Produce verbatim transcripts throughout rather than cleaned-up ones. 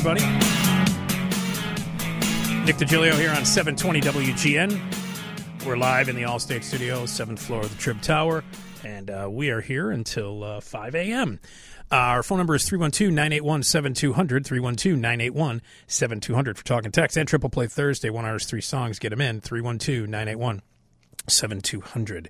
everybody. Nick DiGilio here on seven twenty W G N. We're live in the Allstate Studio, seventh floor of the Trib Tower, and uh, we are here until uh, five a.m. Uh, our phone number is three one two, nine eight one, seven two zero zero, three one two, nine eight one, seven two zero zero for talk and text, and Triple Play Thursday, one hour's three songs. Get them in, three one two, nine eight one, seven two zero zero.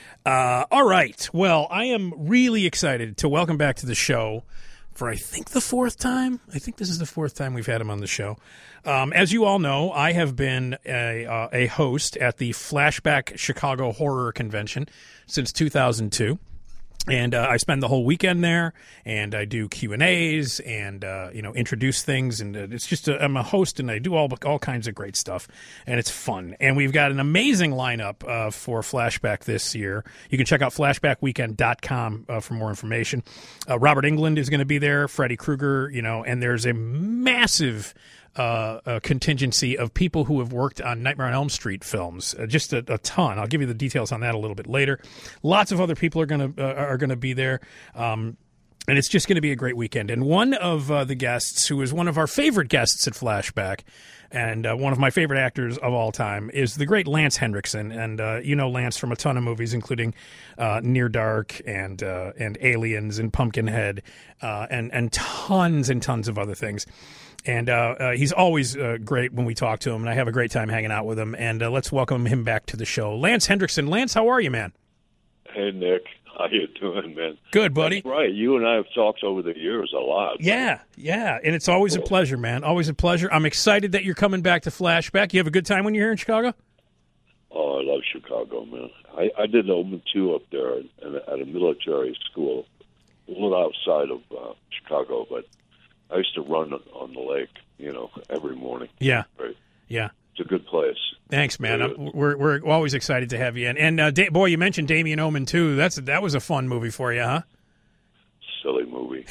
Uh, all right. Well, I am really excited to welcome back to the show for, I think, the fourth time. I think this is the fourth time we've had him on the show. Um, as you all know, I have been a, uh, a host at the Flashback Chicago Horror Convention since two thousand two. And uh, I spend the whole weekend there, and I do Q and A's and, uh, you know, introduce things. And uh, it's just, a, I'm a host, and I do all all kinds of great stuff, and it's fun. And we've got an amazing lineup uh, for Flashback this year. You can check out flashback weekend dot com uh, for more information. Uh, Robert Englund is going to be there, Freddy Krueger, you know, and there's a massive Uh, a contingency of people who have worked on Nightmare on Elm Street films, uh, just a, a ton. I'll give you the details on that a little bit later. Lots of other people are going to uh, are going to be there, um, and it's just going to be a great weekend. And one of uh, the guests, who is one of our favorite guests at Flashback, and uh, one of my favorite actors of all time, is the great Lance Henriksen. And uh, you know Lance from a ton of movies, including uh, Near Dark and uh, and Aliens and Pumpkinhead, uh, and and tons and tons of other things. And uh, uh, he's always uh, great when we talk to him, and I have a great time hanging out with him. And uh, let's welcome him back to the show. Lance Henriksen. Lance, how are you, man? Hey, Nick. How you doing, man? Good, buddy. That's right. You and I have talked over the years a lot. Yeah, yeah. And it's always cool. A pleasure, man. Always a pleasure. I'm excited that you're coming back to Flashback. You have a good time when you're here in Chicago? Oh, I love Chicago, man. I, I did Open two up there at, at a military school, a little outside of uh, Chicago, but I used to run on the lake, you know, every morning. Yeah, right. Yeah. It's a good place. Thanks, man. Uh, we're we're always excited to have you in. And uh, da- boy, you mentioned Damien Omen too. That's that was a fun movie for you, huh? Silly movie.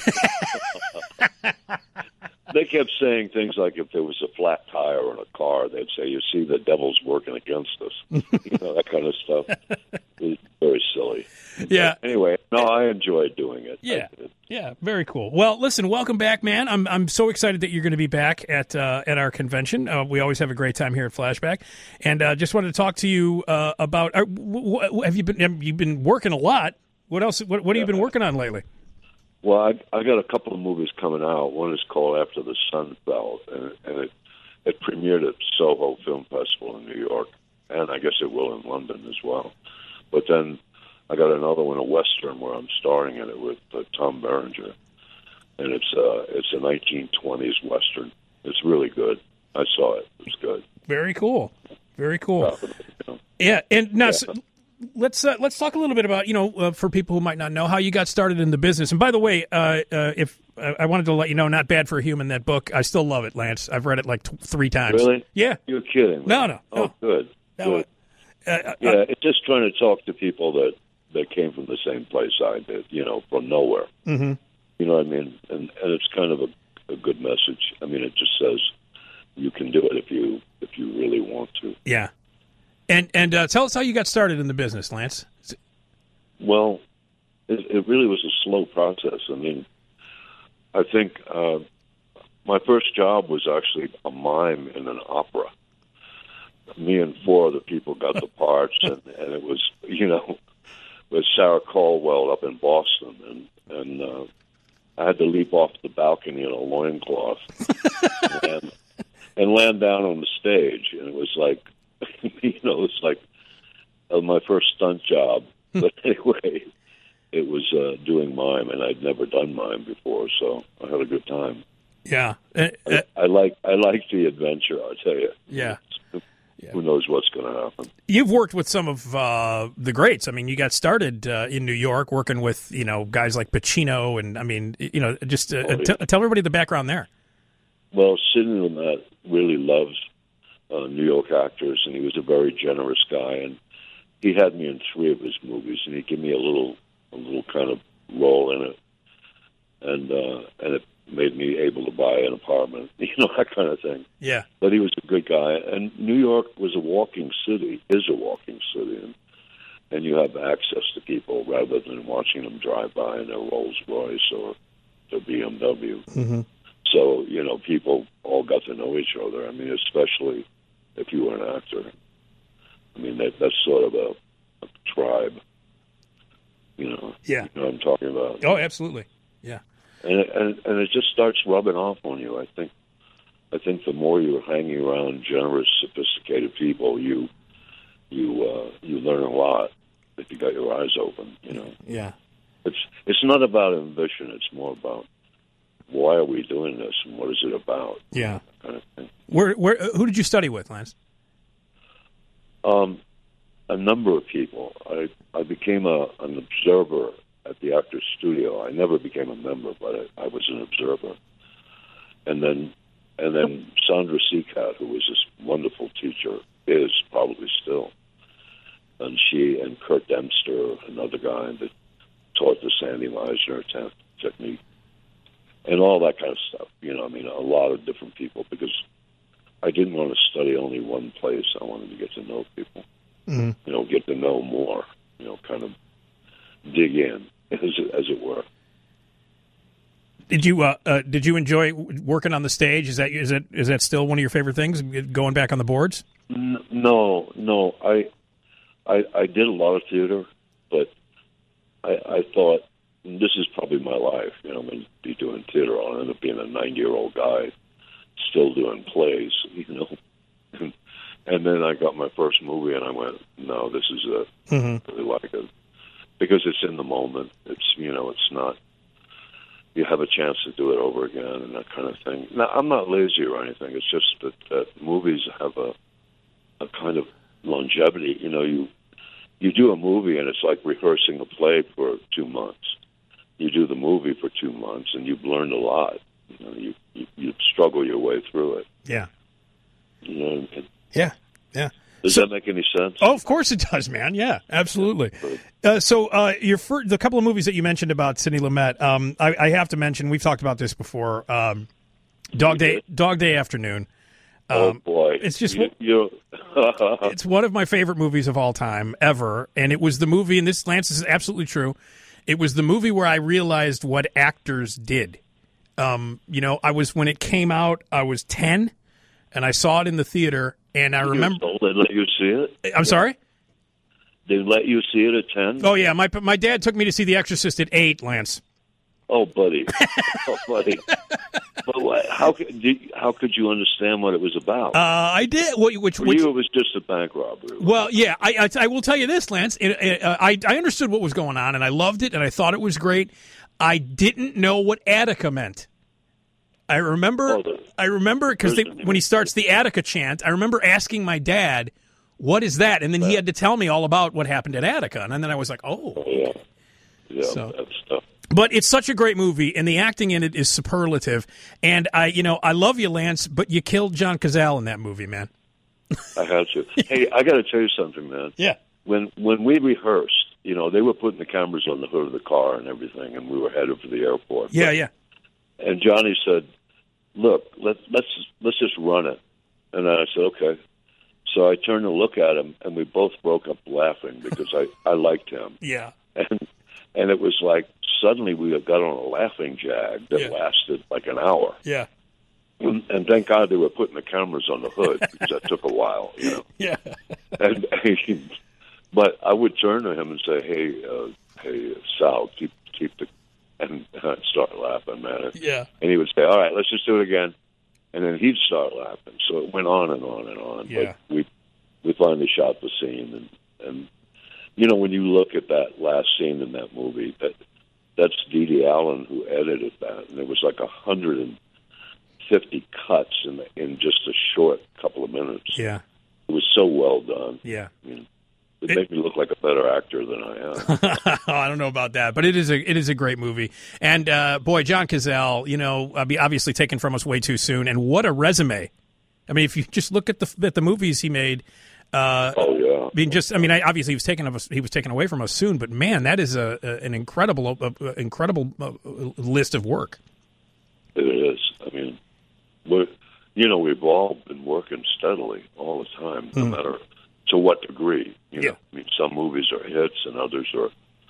They kept saying things like, if there was a flat tire on a car, they'd say, "You see, the devil's working against us." You know, that kind of stuff. It was very silly. Yeah. But anyway, no, I enjoyed doing it. Yeah. Yeah. Very cool. Well, listen, welcome back, man. I'm I'm so excited that you're going to be back at uh, at our convention. Uh, we always have a great time here at Flashback, and uh, just wanted to talk to you uh, about. Uh, w- w- have you been have you been working a lot? What else? What, what have you been working on lately? Well, I, I got a couple of movies coming out. One is called After the Sun Fell, and, and it it premiered at Soho Film Festival in New York, and I guess it will in London as well. But then I got another one, a Western, where I'm starring in it with uh, Tom Berenger, and it's uh, it's a nineteen twenties Western. It's really good. I saw it. It's good. Very cool. Very cool. Yeah, you know. Yeah, and now. Yeah. So, Let's uh, let's talk a little bit about, you know, uh, for people who might not know, how you got started in the business. And by the way, uh, uh, if uh, I wanted to let you know, Not Bad for a Human, that book, I still love it, Lance. I've read it like t- three times. Really? Yeah. You're kidding. No, no. Oh, no. good. No, good. Uh, uh, yeah, it's just trying to talk to people that, that came from the same place I did, you know, from nowhere. Mm-hmm. You know what I mean? And and it's kind of a, a good message. I mean, it just says you can do it if you if you really want to. Yeah. And and uh, tell us how you got started in the business, Lance. Well, it, it really was a slow process. I mean, I think uh, my first job was actually a mime in an opera. Me and four other people got the parts, and, and it was, you know, with Sarah Caldwell up in Boston, and and uh, I had to leap off the balcony in a loincloth and, and land down on the stage, and it was like, you know, it's like uh, my first stunt job. But anyway, it was uh, doing mime, and I'd never done mime before, so I had a good time. Yeah, uh, uh, I, I like I like the adventure. I tell you. Yeah. Yeah. Who knows what's going to happen? You've worked with some of uh, the greats. I mean, you got started uh, in New York working with, you know, guys like Pacino, and I mean, you know, just uh, oh, yeah. t- tell everybody the background there. Well, Sidney Lumet really loves uh, New York actors, and he was a very generous guy, and he had me in three of his movies, and he'd give me a little, a little kind of role in it, and uh, and it made me able to buy an apartment, you know, that kind of thing. Yeah. But he was a good guy, and New York was a walking city, is a walking city, and, and you have access to people rather than watching them drive by in their Rolls Royce or their B M W. Mm-hmm. So, you know, people all got to know each other. I mean, especially if you were an actor. I mean, that that's sort of a, a tribe, you know. Yeah. You know what I'm talking about? Oh, absolutely. Yeah. And, and and it just starts rubbing off on you. I think I think the more you're hanging around generous, sophisticated people, you you uh, you learn a lot if you got your eyes open, you know. Yeah. It's it's not about ambition. It's more about why are we doing this and what is it about? Yeah. Kind of thing. Where where who did you study with, Lance? Um, a number of people. I I became a an observer at the Actors Studio. I never became a member, but I, I was an observer. And then and then Sandra Seacat, who was this wonderful teacher, is probably still. And she and Kurt Dempster, another guy that taught the Sandy Meisner te- technique, and all that kind of stuff. You know, I mean, a lot of different people, because I didn't want to study only one place. I wanted to get to know people, mm-hmm. you know, get to know more, you know, kind of dig in, as it, as it were. Did you uh, uh, did you enjoy working on the stage? Is that is that is that still one of your favorite things? Going back on the boards? N- no, no. I, I I did a lot of theater, but I, I thought this is probably my life. You know, I'm going to be doing theater. I'll end up being a ninety-year-old guy still doing plays. You know, and, and then I got my first movie, and I went, no, this is it. Mm-hmm. I really like it because it's in the moment. It's you know, it's not. You have a chance to do it over again and that kind of thing. Now, I'm not lazy or anything. It's just that, that movies have a a kind of longevity. You know, you you do a movie and it's like rehearsing a play for two months. You do the movie for two months and you've learned a lot. You know, you you, you struggle your way through it. Yeah. You know. And, yeah. Yeah. Does so, that make any sense? Oh, of course it does, man. Yeah, absolutely. Uh, so, uh, your first, the couple of movies that you mentioned about Sidney Lumet, um, I, I have to mention. We've talked about this before. Um, Dog Day, Dog Day Afternoon. Um, oh boy, it's just you, you it's one of my favorite movies of all time ever, and it was the movie. And this, Lance, is absolutely true. It was the movie where I realized what actors did. Um, you know, I was when it came out, I was ten, and I saw it in the theater. And I remember they let you see it. I'm yeah. sorry. They let you see it at ten. Oh yeah, my my dad took me to see The Exorcist at eight. Lance. Oh, buddy, oh, buddy. But what, how could did, how could you understand what it was about? Uh, I did. Which, which, For you, it was just a bank robbery. Well, yeah, I, I I will tell you this, Lance. It, it, uh, I I understood what was going on, and I loved it, and I thought it was great. I didn't know what Attica meant. I remember, oh, the, I remember because when he starts the Attica chant, I remember asking my dad, "What is that?" And then he had to tell me all about what happened at Attica, and then I was like, "Oh, oh yeah, yeah, so, that stuff." But it's such a great movie, and the acting in it is superlative. And I, you know, I love you, Lance, but you killed John Cazale in that movie, man. I had to. Hey, I got to tell you something, man. Yeah. When when we rehearsed, you know, they were putting the cameras on the hood of the car and everything, and we were headed for the airport. Yeah, but, yeah. And Johnny said, "Look, let, let's let's just run it." And I said, "Okay." So I turned to look at him, and we both broke up laughing because I, I liked him. Yeah. And and it was like suddenly we got on a laughing jag that yeah. lasted like an hour. Yeah. And, and thank God they were putting the cameras on the hood because that took a while, you know. Yeah. And, and but I would turn to him and say, "Hey, uh, hey, Sal, keep keep the," and I'd start laughing, man. Yeah. And he would say, "All right, let's just do it again," and then he'd start laughing. So it went on and on and on. Yeah. But we we finally shot the scene, and and you know when you look at that last scene in that movie, that that's Dee Dee Allen who edited that, and there was like a hundred and fifty cuts in the, in just a short couple of minutes. Yeah. It was so well done. Yeah. I mean, it, it made me look like a better actor than I am. I don't know about that, but it is a it is a great movie. And uh, boy, John Cazale, you know, obviously taken from us way too soon. And what a resume! I mean, if you just look at the at the movies he made. Uh, oh yeah. I mean, just I mean, I, obviously he was taken of us, he was taken away from us soon. But man, that is a, a an incredible uh, incredible uh, list of work. It is. I mean, we're, you know, we've all been working steadily all the time, no mm. matter to what degree. You know, yeah. I mean, some movies are hits and others are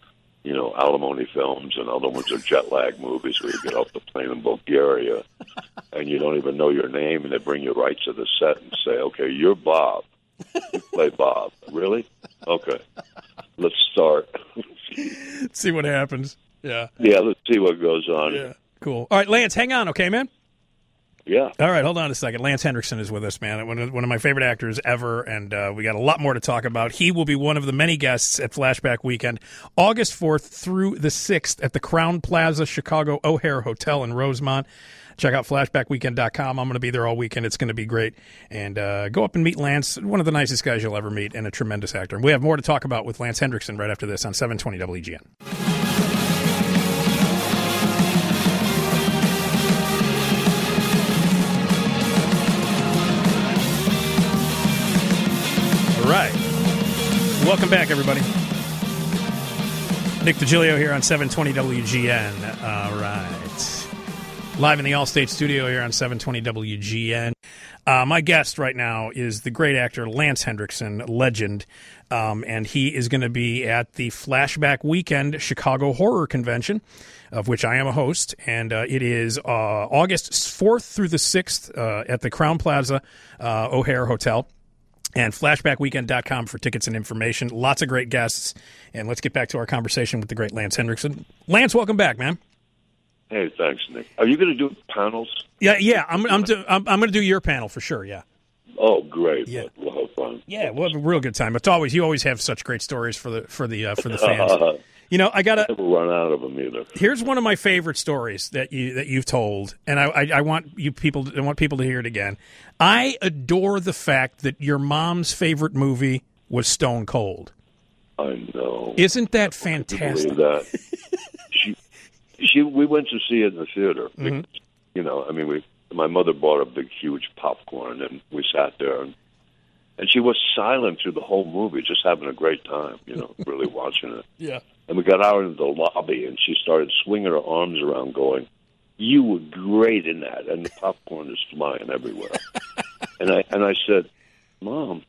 you know, alimony films, and other ones are jet lag movies where you get off the plane in Bulgaria and you don't even know your name, and they bring you right to the set and say, okay, you're Bob. You play Bob. Really? Okay. Let's start. See what happens. Yeah. Yeah, let's see what goes on. Yeah. Cool. All right, Lance, hang on, okay, man? Yeah. All right, hold on a second. Lance Henriksen is with us, man. One of, one of my favorite actors ever, and uh, we got a lot more to talk about. He will be one of the many guests at Flashback Weekend, August fourth through the sixth at the Crown Plaza Chicago O'Hare Hotel in Rosemont. Check out flashback weekend dot com. I'm going to be there all weekend. It's going to be great. And uh, go up and meet Lance, one of the nicest guys you'll ever meet, and a tremendous actor. And we have more to talk about with Lance Henriksen right after this on seven twenty W G N. All right. Welcome back, everybody. Nick DiGilio here on seven twenty W G N. All right. Live in the Allstate studio here on seven twenty W G N. Uh, my guest right now is the great actor Lance Henriksen, legend, um, and he is going to be at the Flashback Weekend Chicago Horror Convention, of which I am a host, and uh, it is uh, August fourth through the sixth uh, at the Crown Plaza uh, O'Hare Hotel. And flashback weekend dot com for tickets and information. Lots of great guests. And let's get back to our conversation with the great Lance Henriksen. Lance, welcome back, man. Hey, thanks, Nick. Are you going to do panels? Yeah, yeah. I'm I'm do, I'm, I'm going to do your panel for sure. Yeah. Oh, great. Yeah. We'll have fun. Yeah, we'll have a real good time. It's always you always have such great stories for the for the uh, for the fans. You know, I gotta never run out of them either. Here's one of my favorite stories that you that you've told, and I, I, I want you people I want people to hear it again. I adore the fact that your mom's favorite movie was Stone Cold. I know. Isn't that I fantastic? That. she, she, we went to see it in the theater. Mm-hmm. Because, you know, I mean, we. My mother bought a big, huge popcorn, and we sat there, and, and she was silent through the whole movie, just having a great time. You know, really watching it. Yeah. And we got out into the lobby, and she started swinging her arms around, going, "You were great in that," and the popcorn is flying everywhere. and I and I said, "Mom,"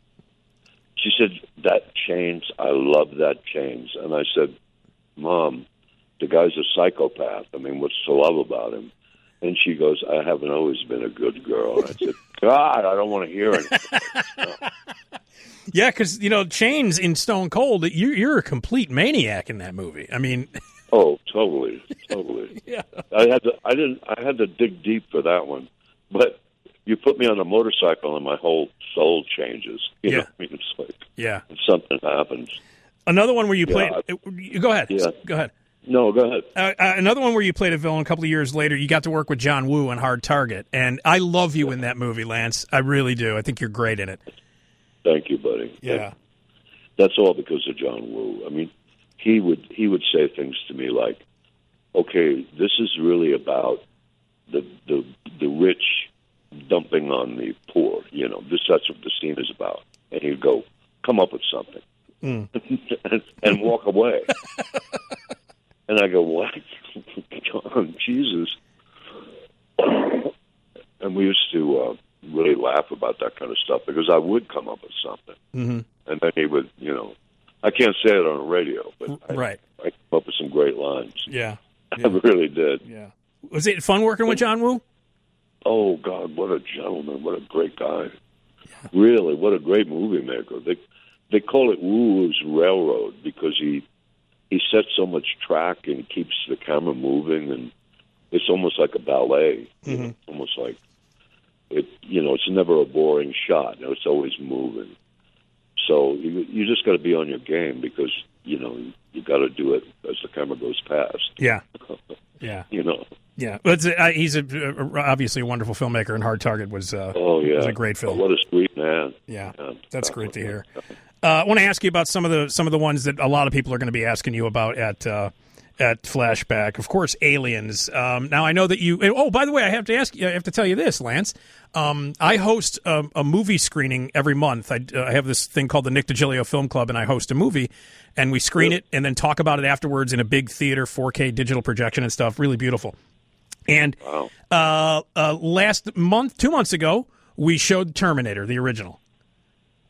she said, "that chains, I love that chains." And I said, "Mom, the guy's a psychopath. I mean, what's to love about him?" And she goes, "I haven't always been a good girl." And I said, "God, I don't want to hear anything." No. Yeah, because, you know, Chains in Stone Cold, you, you're a complete maniac in that movie. I mean... Oh, totally, totally. Yeah. I had to, I didn't, I had to dig deep for that one. But you put me on a motorcycle and my whole soul changes. You Yeah. know? I mean, it's like Yeah. if something happens. Another one where you Yeah. played... Go ahead. Yeah. Go ahead. No, go ahead. Uh, uh, another one where you played a villain a couple of years later, you got to work with John Woo on Hard Target. And I love you in that movie, Lance. I really do. I think you're great in it. Thank you, buddy. Yeah. That's all because of John Woo. I mean, he would he would say things to me like, "Okay, this is really about the the the rich dumping on the poor. You know, this that's what the scene is about." And he'd go, "Come up with something," mm. and, and walk away. And I go, "What, John? Jesus!" And we used to uh, really laugh about that kind of stuff because I would come up with something. Mm-hmm. And then he would, you know, I can't say it on the radio, but I, right. I came up with some great lines. Yeah. yeah. I really did. Yeah. Was it fun working with John Woo? Oh, God, what a gentleman. What a great guy. Yeah. Really, what a great movie maker. They they call it Woo's Railroad because he he sets so much track and keeps the camera moving, and it's almost like a ballet. Mm-hmm. You know, almost like, it. you know, it's never a boring shot. You know, it's always moving. So you you just got to be on your game because, you know, you got to do it as the camera goes past. Yeah. Yeah. You know. Yeah. But it's a, uh, he's a, uh, obviously a wonderful filmmaker, and Hard Target was, uh, oh, yeah. was a great film. Oh, what a sweet man. Yeah. yeah. That's great to hear. Uh, I want to ask you about some of the some of the ones that a lot of people are going to be asking you about at uh, at Flashback. Of course, Aliens. Um, now I know that you. Oh, by the way, I have to ask you. I have to tell you this, Lance. Um, I host a, a movie screening every month. I, uh, I have this thing called the Nick DiGilio Film Club, and I host a movie, and we screen it and then talk about it afterwards in a big theater, four K digital projection and stuff. Really beautiful. And wow. uh, uh, last month, two months ago, we showed Terminator, the original. Wow.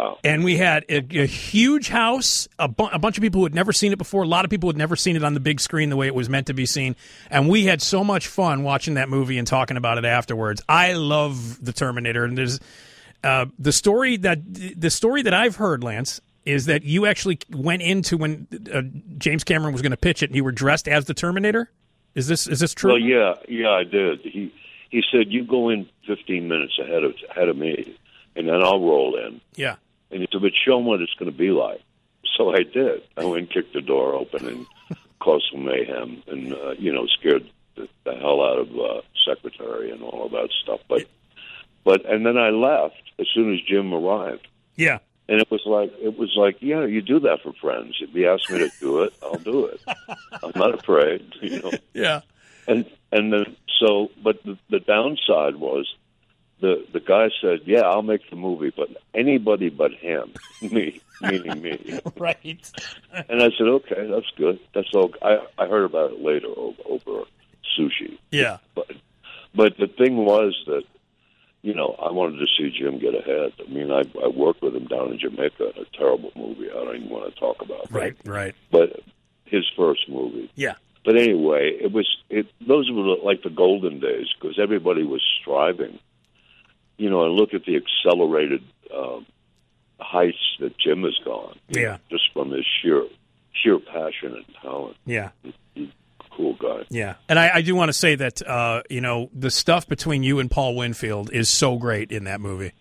Wow. And we had a, a huge house, a, bu- a bunch of people who had never seen it before. A lot of people had never seen it on the big screen the way it was meant to be seen. And we had so much fun watching that movie and talking about it afterwards. I love The Terminator. And there's uh, the story that the story that I've heard, Lance, is that you actually went into when uh, James Cameron was going to pitch it and you were dressed as the Terminator. Is this is this true? Well, yeah, yeah, I did. He he said, you go in fifteen minutes ahead of ahead of me, and then I'll roll in. Yeah. And he said, but show them what it's going to be like. So I did. I went and kicked the door open and caused some mayhem and, uh, you know, scared the, the hell out of uh, secretary and all of that stuff. But, but, and then I left as soon as Jim arrived. Yeah. And it was like, it was like, yeah, you do that for friends. If he asks me to do it, I'll do it. I'm not afraid, you know. Yeah. And, and then, so, but the, the downside was, The the guy said, yeah, I'll make the movie, but anybody but him, me, meaning me. Right. And I said, okay, that's good. That's all. I, I heard about it later over, over sushi. Yeah. But, but the thing was that, you know, I wanted to see Jim get ahead. I mean, I, I worked with him down in Jamaica in a terrible movie I don't even want to talk about. Right, right. But his first movie. Yeah. But anyway, it was it. Those were like the golden days because everybody was striving. You know, and look at the accelerated um, heights that Jim has gone. Yeah. Know, just from his sheer sheer passion and talent. Yeah. He's a cool guy. Yeah. And I, I do want to say that, uh, you know, the stuff between you and Paul Winfield is so great in that movie.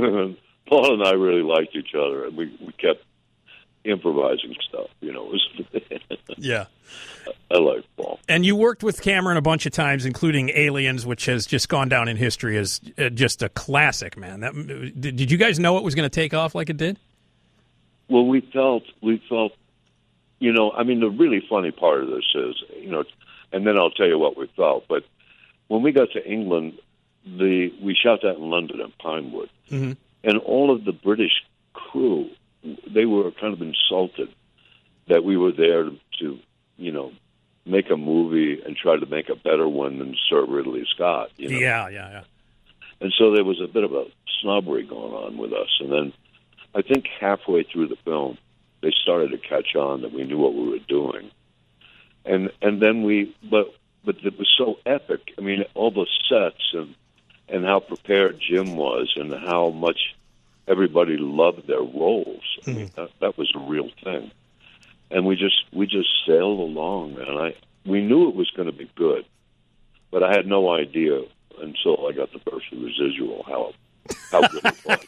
Paul and I really liked each other, and we, we kept improvising stuff. You know, it was yeah. I like Paul. And you worked with Cameron a bunch of times, including Aliens, which has just gone down in history as uh, just a classic, man. That, did you guys know it was going to take off like it did? Well, we felt, we felt, you know, I mean, the really funny part of this is, you know, and then I'll tell you what we felt, but when we got to England, the we shot that in London at Pinewood, mm-hmm. and all of the British crew, they were kind of insulted that we were there to, to you know, make a movie and try to make a better one than Sir Ridley Scott. You know? Yeah, yeah, yeah. And so there was a bit of a snobbery going on with us. And then I think halfway through the film, they started to catch on that we knew what we were doing. And and then we, but but it was so epic. I mean, all the sets and and how prepared Jim was and how much everybody loved their roles. Mm-hmm. I mean, that, that was a real thing. And we just we just sailed along, and I we knew it was going to be good, but I had no idea until I got the first residual how how good it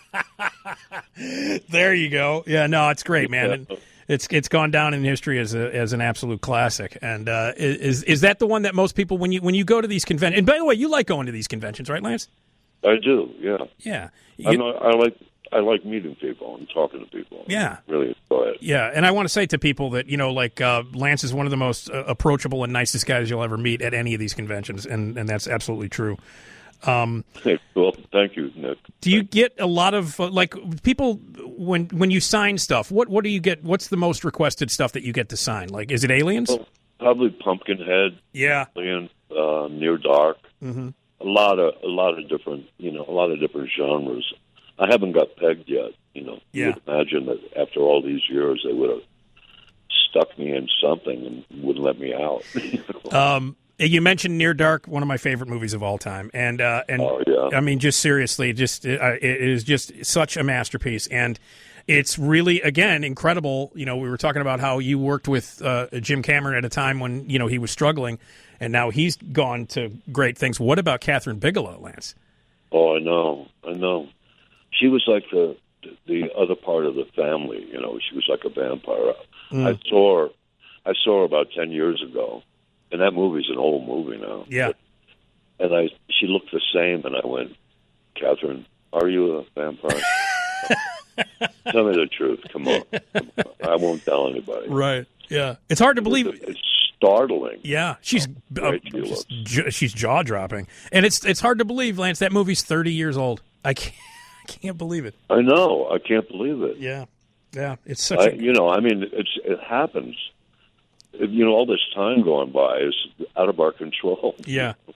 was. There you go. Yeah, no, it's great, man. And it's it's gone down in history as a as an absolute classic. And uh, is is that the one that most people when you when you go to these conventions? And by the way, you like going to these conventions, right, Lance? I do. Yeah. Yeah. I, know, I like. I like meeting people and talking to people. Yeah. I really enjoy it. Yeah, and I want to say to people that, you know, like uh, Lance is one of the most uh, approachable and nicest guys you'll ever meet at any of these conventions, and, and that's absolutely true. Um, hey, well, thank you, Nick. Do you get a lot of, uh, like, people, when when you sign stuff, what, what do you get, what's the most requested stuff that you get to sign? Like, is it Aliens? Well, probably Pumpkinhead. Yeah. Alien, uh, Near Dark. Mm-hmm. A lot of, a lot of different, you know, a lot of different genres. I haven't got pegged yet, you know. Yeah. You would imagine that after all these years, they would have stuck me in something and wouldn't let me out. um, you mentioned Near Dark, one of my favorite movies of all time, and uh, and oh, yeah. I mean, just seriously, just uh, it is just such a masterpiece, and it's really again incredible. You know, we were talking about how you worked with uh, Jim Cameron at a time when you know he was struggling, and now he's gone to great things. What about Catherine Bigelow, Lance? Oh, I know, I know. She was like the the other part of the family, you know. She was like a vampire. Mm. I saw her. I saw her about ten years ago, and that movie's an old movie now. Yeah. But, and I, she looked the same, and I went, Catherine, are you a vampire? Tell me the truth. Come on. Come on. I won't tell anybody. Right. Yeah. It's hard to believe. It's startling. Yeah. She's uh, she's, she's jaw dropping, and it's it's hard to believe, Lance. That movie's thirty years old. I can't. Can't believe it. I know. I can't believe it. Yeah, yeah. It's such. I, a... You know, I mean, it's it happens. It, you know, all this time going by is out of our control. Yeah,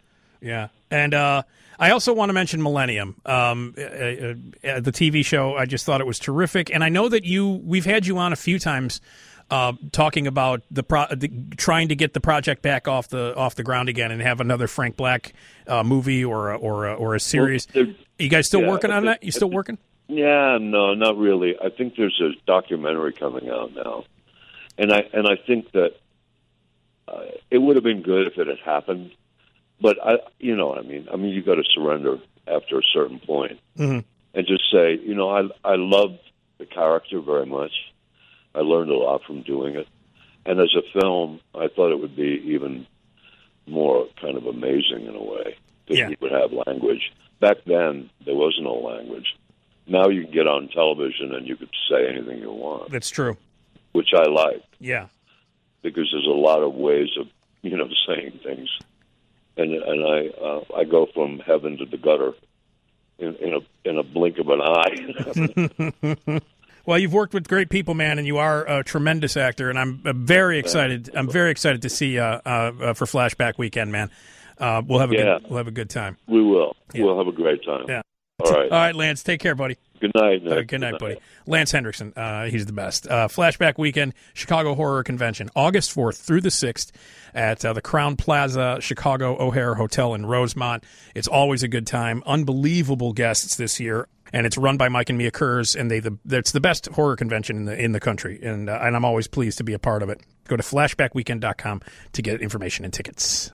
Yeah. And uh, I also want to mention Millennium, um, uh, uh, the T V show. I just thought it was terrific. And I know that you, we've had you on a few times uh, talking about the, pro- the trying to get the project back off the off the ground again and have another Frank Black uh, movie or a, or a, or a series. Well, you guys still yeah, working on think, that? You still think, working? Yeah, no, not really. I think there's a documentary coming out now, and I and I think that uh, it would have been good if it had happened. But I, you know what I mean. I mean, you got to surrender after a certain point, mm-hmm. and just say, you know, I I love the character very much. I learned a lot from doing it, and as a film, I thought it would be even more kind of amazing in a way that yeah. he would have language. Back then, there was no language. Now you can get on television and you could say anything you want. That's true. Which I like. Yeah. Because there's a lot of ways of, you know, saying things. And and I uh, I go from heaven to the gutter in, in a in a blink of an eye. Well, you've worked with great people, man, and you are a tremendous actor. And I'm very excited. I'm very excited to see uh, uh, for Flashback Weekend, man. Uh, we'll have a yeah. good, we'll have a good time. We will. Yeah. We'll have a great time. Yeah. All right. All right, Lance. Take care, buddy. Good night, Nick. Uh, good, good night, night, buddy. Lance Hendrickson. Uh, he's the best. Uh, Flashback Weekend, Chicago Horror Convention, August fourth through the sixth at uh, the Crown Plaza Chicago O'Hare Hotel in Rosemont. It's always a good time. Unbelievable guests this year. And it's run by Mike and Mia Kurz, and they the it's the best horror convention in the in the country, and uh, and I'm always pleased to be a part of it. Go to flashback weekend dot com to get information and tickets.